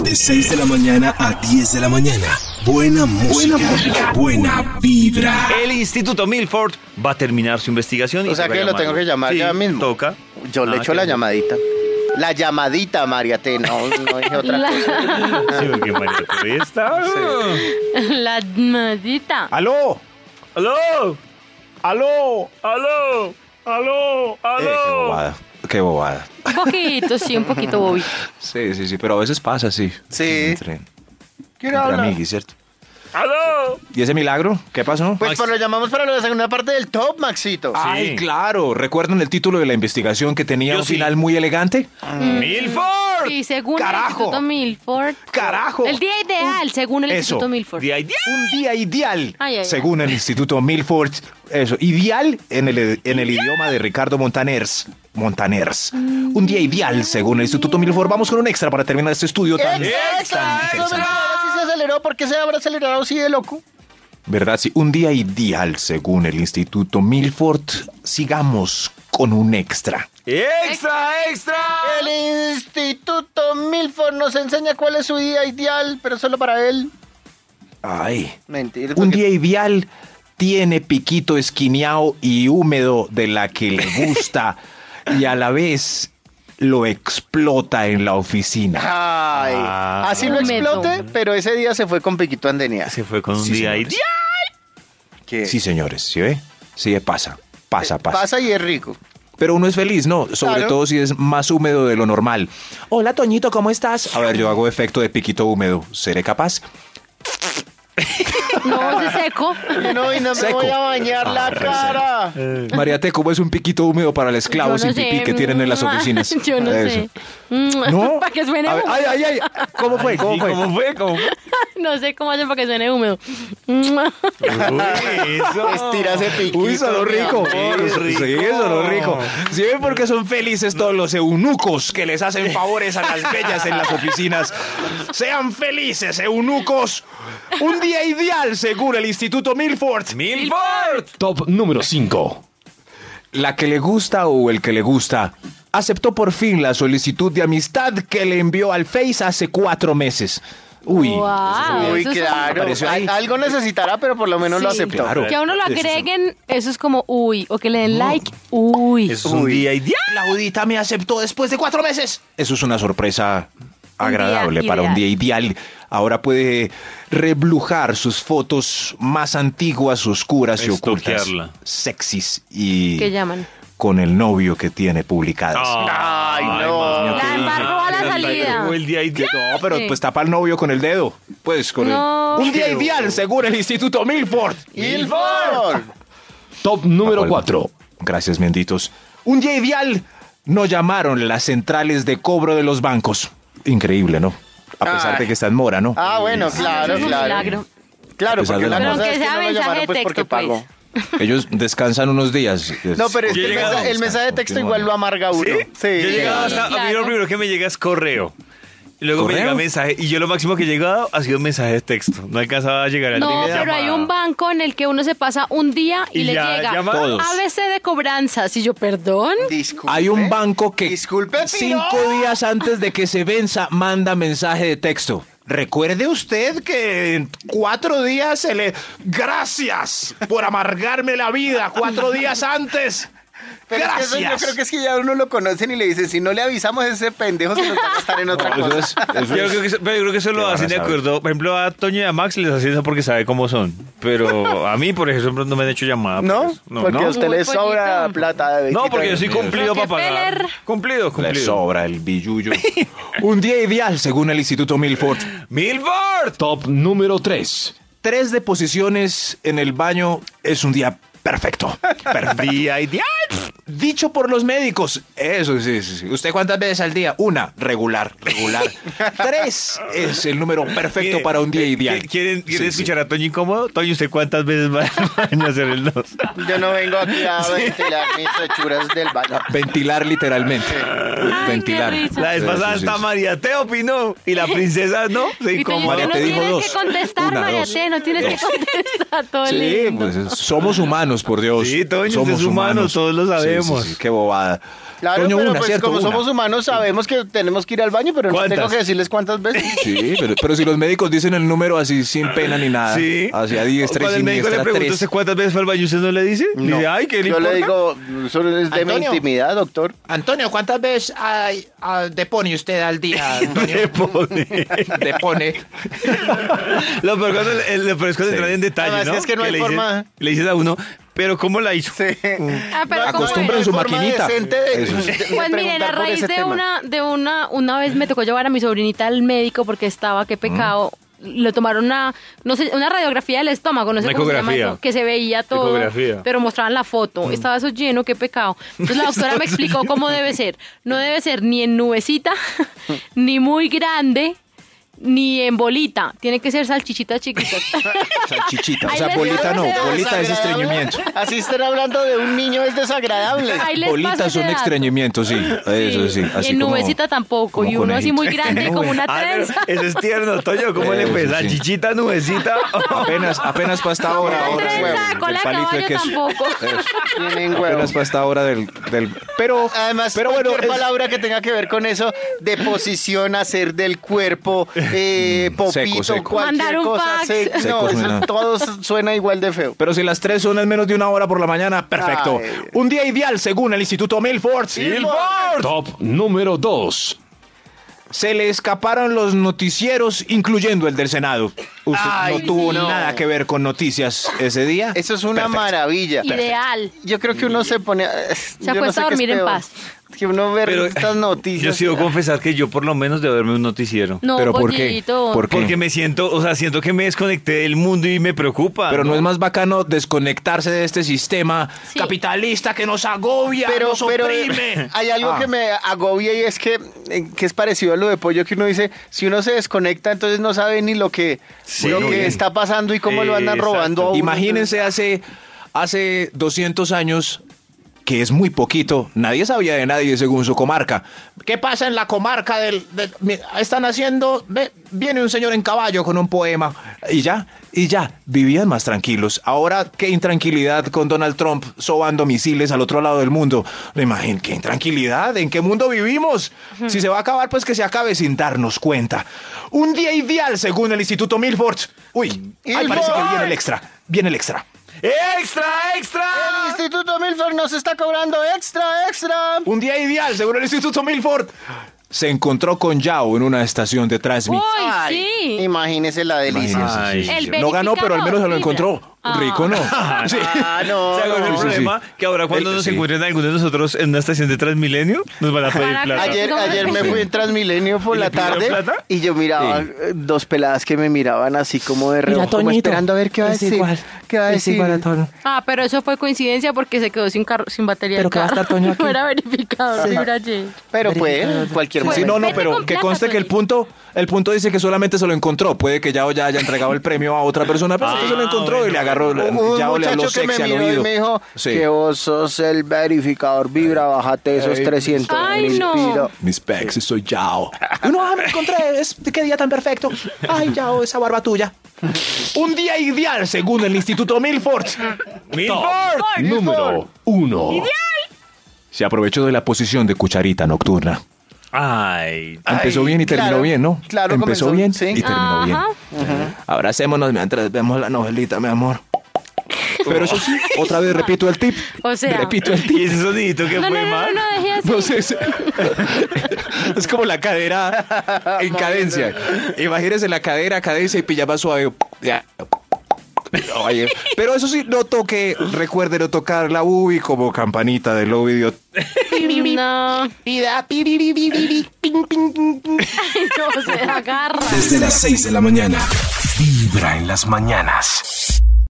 De 6 de la mañana a 10 de la mañana. Buena música, buena vibra. El Instituto Milford va a terminar su investigación. O sea que lo tengo que llamar ya mismo. Toca. Yo le echo la llamadita. La llamadita, María T. No dije otra cosa. Sí, porque María todavía está. La llamadita. ¡Aló! ¡Aló! ¡Aló! ¡Aló! ¡Aló! ¡Aló! Qué bobada. Un poquito, sí, un poquito bobby. Sí, pero a veces pasa así. Sí. Entre ¿Quién habla? amiguis, ¿cierto? ¡Aló! ¿Y ese milagro? ¿Qué pasó? Pues lo llamamos para la segunda parte del top, Maxito. Ay, claro. ¿Recuerdan el título de la investigación que tenía Yo un sí. final muy elegante? ¡Milford! Sí, según ¡Carajo! el Instituto Milford. ¡Carajo! El día ideal, según el Eso. Instituto Milford. The Idea. Un día ideal, Ay, ay, ay. según el Instituto Milford. Eso, ideal en el idioma de Ricardo Montaners. Un día ideal, según el Instituto Milford. Vamos con un extra para terminar este estudio tan... ¡Extra! No me jodas si se aceleró. ¿Por qué se habrá acelerado así de loco? ¿Verdad? Sí, un día ideal, según el Instituto Milford. Sigamos con un extra. ¡Extra, extra! El Instituto Milford nos enseña cuál es su día ideal, pero solo para él. Ay. Mentira. Un porque- día ideal tiene piquito esquineado y húmedo de la que le gusta y a la vez lo explota en la oficina. Ay, así lo Húmedo. explote, pero ese día se fue con Piquito Andenia. Se fue con un Sí, día señores. ideal. ¿Qué? Sí, señores, ¿sí ve? Sí, pasa. Pasa y es rico. Pero uno es feliz, ¿no? Sobre Claro. todo si es más húmedo de lo normal. Hola, Toñito, ¿cómo estás? A ver, yo hago efecto de piquito húmedo. ¿Seré capaz? No, ese seco. No, y no me Seco. voy a bañar la cara. María T, ¿cómo es un piquito húmedo para el esclavo Yo no sin sé. pipí que tienen en las oficinas? Yo no Eso. sé. ¿No? Para que suene A ver, húmedo. ay. ¿Cómo fue? ¿Cómo Sí, fue? ¿Cómo fue? ¿Cómo fue? No sé cómo hacen para que suene húmedo. Uy, eso. Estira ese piquito. Uy, sonó mi rico. amor. Sí, sonó rico. ¿Sí ven por qué son felices todos los eunucos que les hacen favores a las bellas en las oficinas? Sean felices, eunucos. Un día ideal, según el Instituto Milford. ¡Milford! Top número 5. La que le gusta o el que le gusta aceptó por fin la solicitud de amistad que le envió al Face hace 4 meses. Uy. Wow, Uy, eso es claro. apareció ahí. Algo necesitará, pero por lo menos lo Sí. aceptó. Claro. Que a uno lo Eso sí. agreguen, eso es como uy, o que le den like, uy. Es un día ideal. Claudita me aceptó después de 4 meses. Eso es una sorpresa agradable día para un ideal. día ideal. Ahora puede reblujar sus fotos más antiguas, oscuras y ocultas. Estoquearla. Sexys y ¿Qué llaman? con el novio que tiene publicadas. Ay, no. La embarró a la salida. O el día ideal. No, pero Sí. pues tapa al novio con el dedo. Pues con No. un día ideal, según el Instituto Milford. Milford. Top número 4. Gracias, benditos. Un día ideal no llamaron las centrales de cobro de los bancos. Increíble, ¿no? A pesar Ay. de que está en mora, ¿no? Ah, bueno, claro, Es un claro. milagro. Claro, A pesar porque de la la Pero cosa aunque es que sea no lo mensaje llamaron de pues porque texto, pues. pagó. Ellos descansan unos días. No, pero es Yo que llegaba- el mensaje de texto igual lo amarga a uno. ¿Sí? Yo llegaba hasta, a mí Claro. lo primero que me llega es correo. Y luego ¿Correo? me llega mensaje. Y yo lo máximo que he llegado ha sido mensaje de texto. No alcanzaba a llegar al No, línea de pero hay llamada. un banco en el que uno se pasa un día y Y le ya llega llama. Todos. ABC de cobranzas. Y yo, perdón. Disculpe. Hay un banco que Disculpe, 5 Pino. días antes de que se venza manda mensaje de texto. Recuerde usted que en 4 días se le... Gracias por amargarme la vida 4 días antes. Pero es que eso Gracias. yo creo que es que ya uno lo conocen y le dicen, si no le avisamos a ese pendejo se nos va a gastar en otra Eso cosa. es- eso Yo es- creo que, pero yo creo que eso ¿Qué lo van a hacen de saber? acuerdo. Por ejemplo, a Toño y a Max les hacen eso porque sabe cómo son. Pero a mí, por ejemplo, no me han hecho llamada. por ¿No? eso. Porque no. a usted Muy le sobra poquito. plata de No, porque yo soy cumplido para pagar. Rockefeller. Cumplido, Le cumplido. sobra el billullo. Un día ideal, según el Instituto Milford. ¡Milford! Top número 3. 3 deposiciones en el baño es un día perfecto. Día ideal. Dicho por los médicos. Eso sí. ¿Usted cuántas veces al día? 1, regular. 3 es el número perfecto Mire, para un día ideal. ¿Quieren Sí, escuchar a Toño incómodo? Toño, ¿usted cuántas veces va al baño a hacer el 2? Yo no vengo aquí a ventilar mis hechuras del baño. Ventilar literalmente. Ay, Ventilar. qué risa. La vez Sí, pasada sí, sí. hasta María Te opinó y la princesa no. Se Y tú, incomodó. María no te dijo tienes 2. que contestar, 1, María 2. T, no tienes que contestar todo Sí, lindo. pues somos humanos, por Dios. Sí, Toño, usted somos es humano, humanos. todos lo sabemos. sabemos. Sí, qué bobada. Claro, Toño, pero una, pues ¿cierto? como Una. somos humanos sabemos que tenemos que ir al baño, pero no ¿Cuántas? tengo que decirles cuántas veces. Sí, pero si los médicos dicen el número así sin pena ni nada. Sí. Hacia diestra y Cuando el médico le siniestra pregunta 3. usted cuántas veces fue al baño, ¿usted no le dice? No. Dice, ay, ¿qué le Yo importa? le digo, solo es de mi Antonio. intimidad, doctor. Antonio, ¿cuántas veces depone usted al día, Antonio? Le pone. Depone. Lo peor cuando lo peor es cuando entran en detalle, Además, ¿no? es que no hay le dicen- forma. Le dices a uno, pero ¿cómo la hizo? Sí. Ah, pero No, ¿cómo acostumbren es? su forma maquinita. decente de- Eso es. de Pues miren, a preguntar por raíz ese tema. una vez me tocó llevar a mi sobrinita al médico porque estaba, qué pecado. Le tomaron no sé, una radiografía del estómago, no sé Una cómo se llama ecografía. eso, que se veía todo, Ecografía. pero mostraban la foto. Estaba eso lleno, qué pecado. Entonces la doctora me explicó cómo debe ser. No debe ser ni en nubecita, ni muy grande, ni en bolita. Tiene que ser salchichitas chiquitas. Salchichita. O Ahí sea, les bolita no, digo, bolita es Desagradable. estreñimiento. Así están hablando de un niño, es desagradable. Ahí les paso Bolitas ese son dato. estreñimientos, sí. Eso sí. Y Así en como- nubecita tampoco. como Y uno así conejito. muy grande, como una Ah, pero trenza. ese es tierno, Toño. ¿Cómo le Eso pesa? sí. Chichita, nubecita. Apenas para esta hora. Una ahora trenza, del cola de palito de caballo queso. tampoco. Tienen huevo. Apenas para esta hora del pero Además, pero bueno, cualquier es- palabra que tenga que ver con eso, de posición, hacer del cuerpo, popito, seco. cualquier Mandar un cosa. fax. No, Seco eso suena. todo suena igual de feo. pero si las 3 son en menos de una hora por la mañana, perfecto. Ay. Un día ideal según el Instituto Milford. Top número 2. Se le escaparon los noticieros, incluyendo el del Senado. ¿Usted Ay, no tuvo no. nada que ver con noticias ese día? Eso es una Perfecto. maravilla. Ideal. Yo creo que uno se pone... Se acuesta a dormir en paz. Que uno ve Pero estas noticias. yo sí debo confesar que yo por lo menos debo verme un noticiero. No, ¿Pero por qué? pollito. ¿Por qué? Porque me siento, o sea, siento que me desconecté del mundo y me preocupa. Pero no es más bacano desconectarse de este sistema Sí. capitalista que nos agobia, nos oprime. hay algo Ah. que me agobia y es que es parecido a lo de Pollo, que uno dice, si uno se desconecta, entonces no sabe ni lo que, Sí. lo que Bien. está pasando y cómo lo andan Exacto. robando a uno. Imagínense hace 200 años, que es muy poquito, nadie sabía de nadie según su comarca. ¿Qué pasa en la comarca están haciendo, viene un señor en caballo con un poema y ya, vivían más tranquilos. Ahora, qué intranquilidad con Donald Trump sobando misiles al otro lado del mundo. No imaginen, qué intranquilidad, ¿en qué mundo vivimos? Si se va a acabar, pues que se acabe sin darnos cuenta. Un día ideal según el Instituto Milford. Uy, ahí parece que viene el extra. ¡Extra, extra! El Instituto Milford nos está cobrando extra. Un día ideal, según el Instituto Milford. Se encontró con Yao en una estación de Transmi. Uy, sí. Imagínese la delicia. Imagínense, Ay, sí, sí. El No ganó, pero al menos se lo verificador, encontró. Ah. Rico, ¿no? Sí. Ah, no. ¿Se acuerdan el Sí, sí, problema? sí. Que ahora cuando El- nos sí. encuentren algunos de nosotros en una estación de Transmilenio, nos van a pedir Van a- plata. Ayer me fui en Transmilenio por ¿Y la le pidieron tarde plata? y yo miraba Sí. Dos peladas que me miraban así como de reojo, como esperando a ver qué va a decir. ¿Qué va a decir? Ah, pero eso fue coincidencia porque se quedó sin batería Pero el que va a carro. estar Toño aquí. No era verificador, fibra ayer. Pero pues, cualquier Pues, Sí, momento. no, vete pero con que plata, conste que el Toñito. punto dice que solamente se lo encontró. Puede que Yao ya haya entregado el premio a otra persona, pero que se lo encontró y bueno. le agarró, Un Yao le habló muchacho que me sexy al miró y oído. me dijo Sí. que vos sos el verificador Vibra, bájate esos Ay, 300 Ay, mil no. piro. Mis pecs, soy Yao. No, me encontré. Qué día tan perfecto. Ay, ya, esa barba tuya. Un día ideal, según el Instituto Milford. ¡Milford! Número 1. Se aprovechó de la posición de cucharita nocturna. Ay, Empezó Ay, bien y terminó claro, bien, ¿no? claro, Empezó comenzó, bien sí. y terminó bien. Ajá. Abracémonos mientras vemos la novelita, mi amor. Pero eso sí, otra vez repito el tip. O sea. Repito el ¿y tip. ese sonidito que No, fue no, no, mal? no, dejé así. No sé, es como la cadera en cadencia. Imagínense la cadera, cadencia y pijama suave. Ya. Oye, pero eso sí, recuerde no tocar la UBI como campanita del Ovidio. No. No, se agarra. Desde las 6 de la mañana. Vibra en las mañanas.